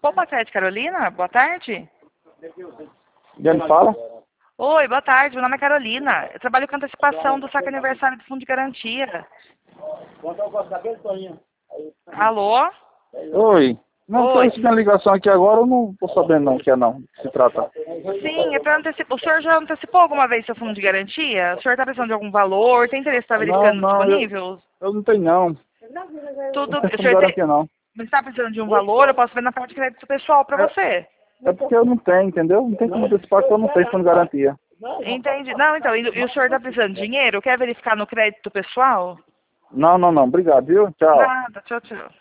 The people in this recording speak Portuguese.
Boa tarde, Carolina. Boa tarde. Quem fala? Oi, boa tarde. Meu nome é Carolina. Eu trabalho com antecipação do saque aniversário do Fundo de Garantia. Alô? Oi. Não, tô Oi. recebendo a ligação aqui agora, eu não tô sabendo não o que é não, se trata. Sim, é para antecipar. O senhor já antecipou alguma vez seu fundo de garantia? O senhor está precisando de algum valor? Tem interesse em estar verificando Não, disponível? eu não tenho não. Tudo. Não tem O fundo de senhor garantia não. está precisando de um valor? Eu posso ver na parte de crédito pessoal para você. É porque eu não tenho, entendeu? Não tem como antecipar porque eu não tenho fundo de garantia. Entendi. Não, então, e o senhor está precisando de dinheiro? Quer verificar no crédito pessoal? Não. Obrigado, viu? Tchau. Nada. Tchau, tchau.